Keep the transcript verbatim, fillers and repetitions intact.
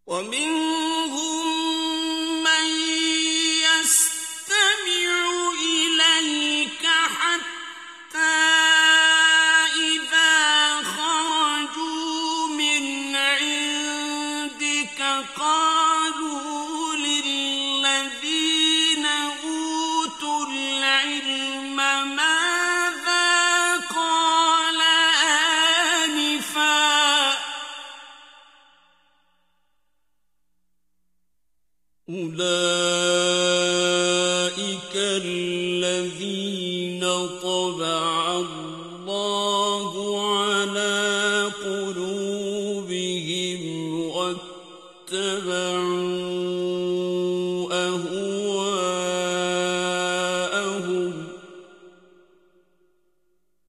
ومنهم من يستمع إليك حتى إذا خرجوا من عندك قالوا للذين أوتوا العلم ماذا قال آنفا أولئك الذين طبع